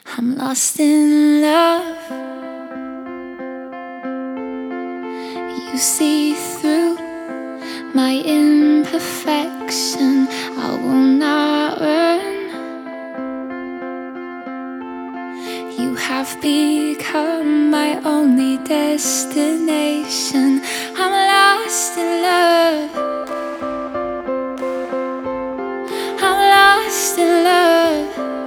I'm lost in love. You see through my imperfection. I will not run. You have become my only destination. I'm lost in love. I'm lost in love.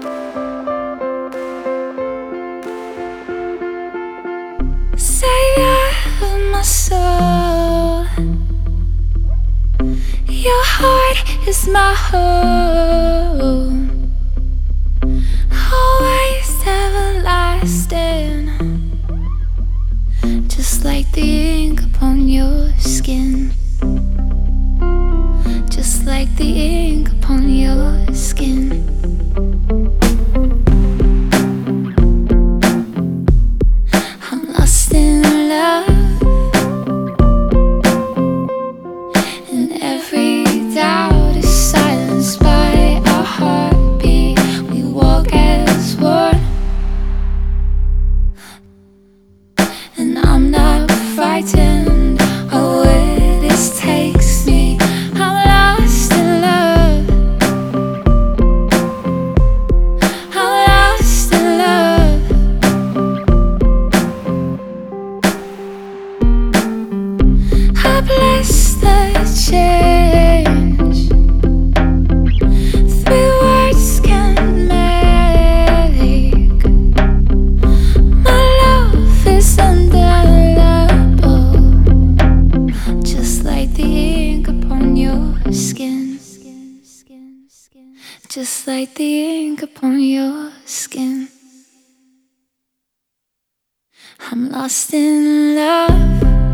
Savior of my soul, your heart is my home, always everlasting, just like the ink upon your skin, just like the ink upon your skin. Lost in love, and every doubt is silenced by our heartbeat. We walk as one, and I'm not frightened of where this takes me. I'm lost in love. I'm lost in love. I bless the change 3 words can make. My love is undeniable, just like the ink upon your skin, just like the ink upon your skin. I'm lost in love.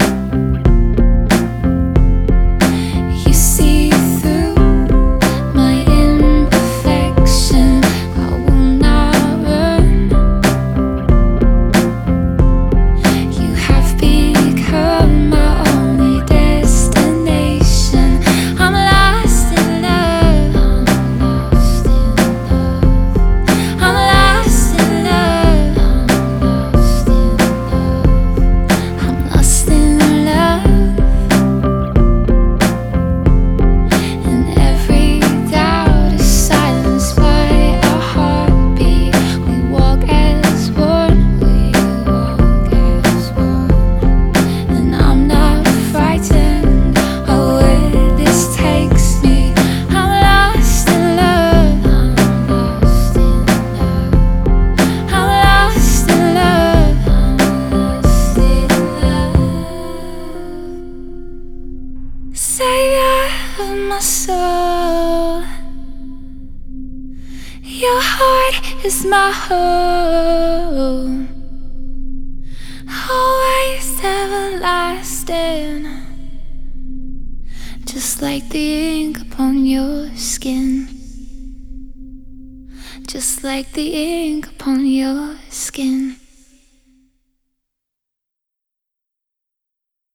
Savior of my soul, your heart is my home, always everlasting, just like the ink upon your skin, just like the ink upon your skin.